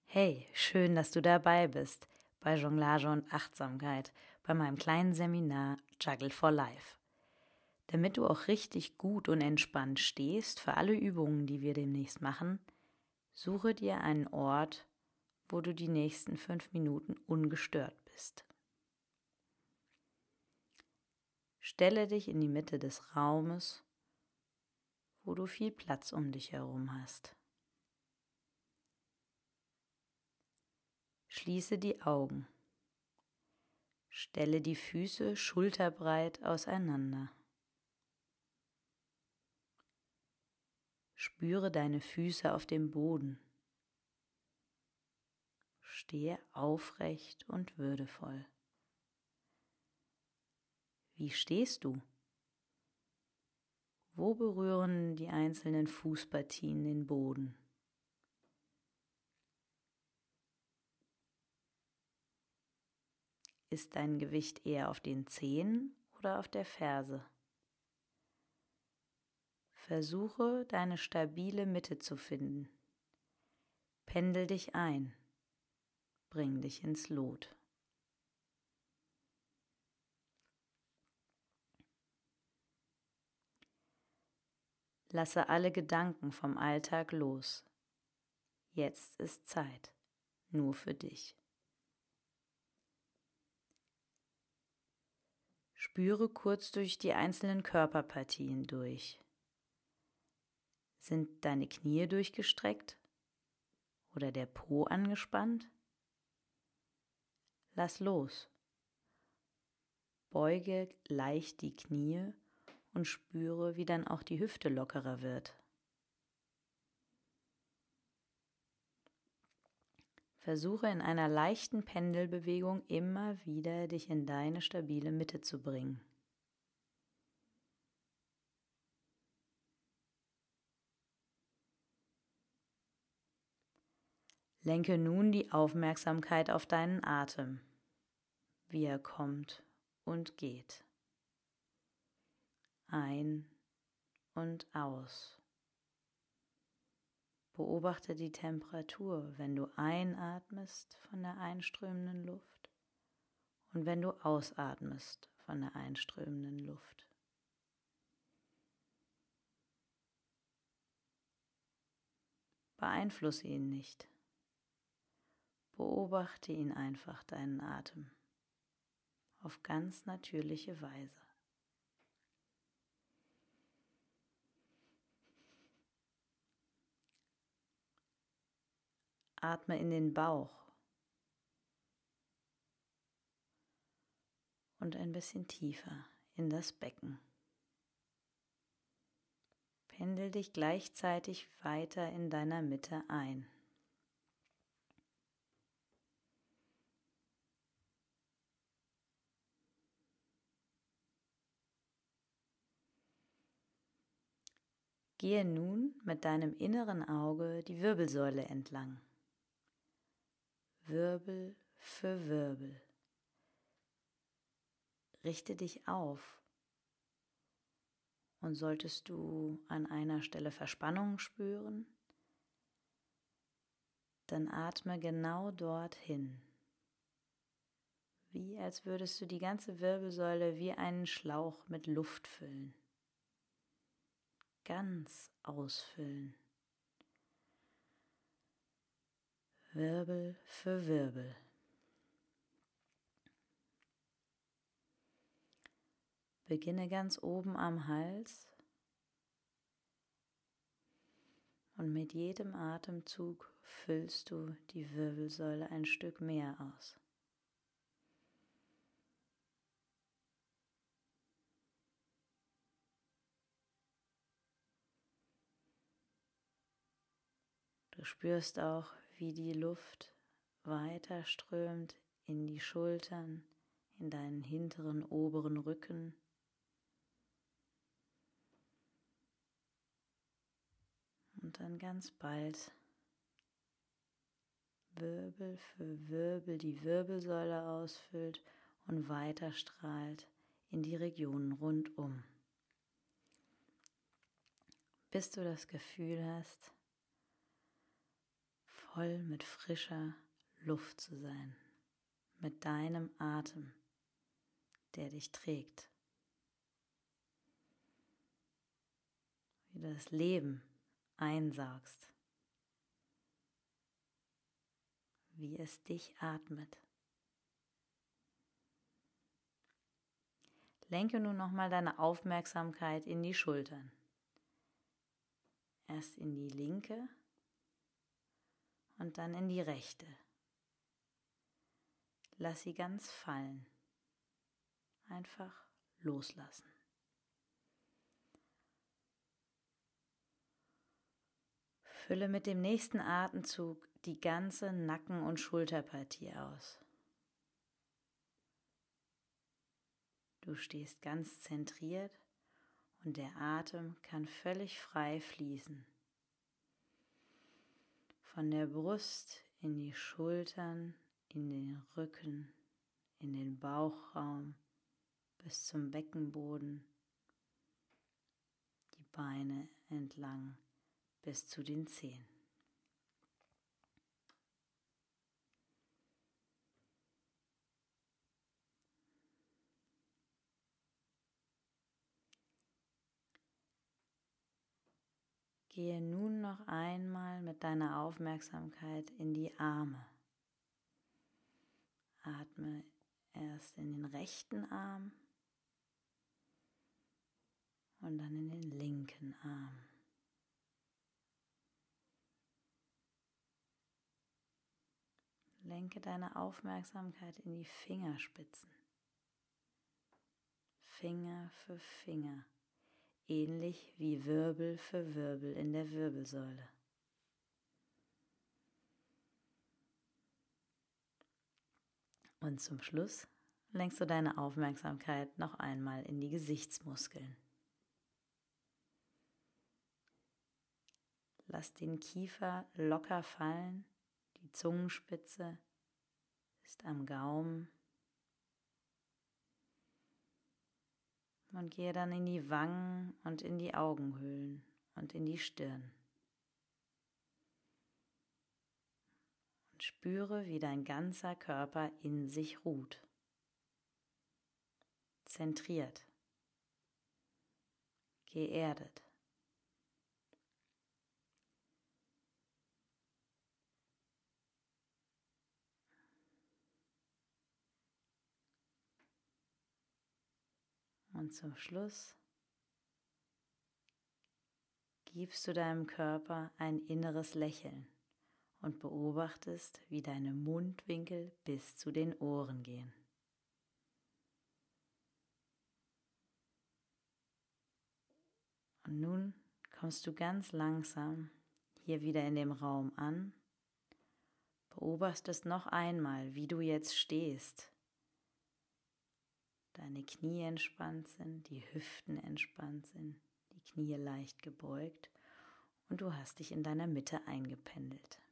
Hey, schön, dass du dabei bist bei Jonglage und Achtsamkeit bei meinem kleinen Seminar Juggle for Life. Damit du auch richtig gut und entspannt stehst für alle Übungen, die wir demnächst machen, suche dir einen Ort, wo du die nächsten 5 Minuten ungestört bist. Stelle dich in die Mitte des Raumes, wo du viel Platz um dich herum hast. Schließe die Augen. Stelle die Füße schulterbreit auseinander. Spüre deine Füße auf dem Boden. Stehe aufrecht und würdevoll. Wie stehst du? Wo berühren die einzelnen Fußpartien den Boden? Ist dein Gewicht eher auf den Zehen oder auf der Ferse? Versuche, deine stabile Mitte zu finden. Pendel dich ein. Bring dich ins Lot. Lasse alle Gedanken vom Alltag los. Jetzt ist Zeit, nur für dich. Spüre kurz durch die einzelnen Körperpartien durch. Sind deine Knie durchgestreckt oder der Po angespannt? Lass los. Beuge leicht die Knie und spüre, wie dann auch die Hüfte lockerer wird. Versuche in einer leichten Pendelbewegung immer wieder dich in deine stabile Mitte zu bringen. Lenke nun die Aufmerksamkeit auf deinen Atem, wie er kommt und geht. Ein und aus. Beobachte die Temperatur, wenn du einatmest von der einströmenden Luft und wenn du ausatmest von der einströmenden Luft. Beeinflusse ihn nicht. Beobachte ihn einfach, deinen Atem, auf ganz natürliche Weise. Atme in den Bauch und ein bisschen tiefer in das Becken. Pendel dich gleichzeitig weiter in deiner Mitte ein. Gehe nun mit deinem inneren Auge die Wirbelsäule entlang. Wirbel für Wirbel. Richte dich auf und solltest du an einer Stelle Verspannung spüren, dann atme genau dorthin, wie als würdest du die ganze Wirbelsäule wie einen Schlauch mit Luft füllen. Ganz ausfüllen. Wirbel für Wirbel. Beginne ganz oben am Hals und mit jedem Atemzug füllst du die Wirbelsäule ein Stück mehr aus. Du spürst auch, wie die Luft weiter strömt in die Schultern, in deinen hinteren, oberen Rücken. Und dann ganz bald Wirbel für Wirbel die Wirbelsäule ausfüllt und weiter strahlt in die Regionen rundum. Bis du das Gefühl hast, voll mit frischer Luft zu sein, mit deinem Atem, der dich trägt. Wie du das Leben einsaugst, wie es dich atmet. Lenke nun nochmal deine Aufmerksamkeit in die Schultern. Erst in die linke und dann in die rechte. Lass sie ganz fallen. Einfach loslassen. Fülle mit dem nächsten Atemzug die ganze Nacken- und Schulterpartie aus. Du stehst ganz zentriert und der Atem kann völlig frei fließen. Von der Brust in die Schultern, in den Rücken, in den Bauchraum bis zum Beckenboden, die Beine entlang bis zu den Zehen. Gehe nun noch einmal mit deiner Aufmerksamkeit in die Arme. Atme erst in den rechten Arm und dann in den linken Arm. Lenke deine Aufmerksamkeit in die Fingerspitzen. Finger für Finger, ähnlich wie Wirbel für Wirbel in der Wirbelsäule. Und zum Schluss lenkst du deine Aufmerksamkeit noch einmal in die Gesichtsmuskeln. Lass den Kiefer locker fallen, die Zungenspitze ist am Gaumen und gehe dann in die Wangen und in die Augenhöhlen und in die Stirn. Und spüre, wie dein ganzer Körper in sich ruht. Zentriert, geerdet. Und zum Schluss gibst du deinem Körper ein inneres Lächeln und beobachtest, wie deine Mundwinkel bis zu den Ohren gehen. Und nun kommst du ganz langsam hier wieder in dem Raum an, beobachtest noch einmal, wie du jetzt stehst. Deine Knie entspannt sind, die Hüften entspannt sind, die Knie leicht gebeugt und du hast dich in deiner Mitte eingependelt.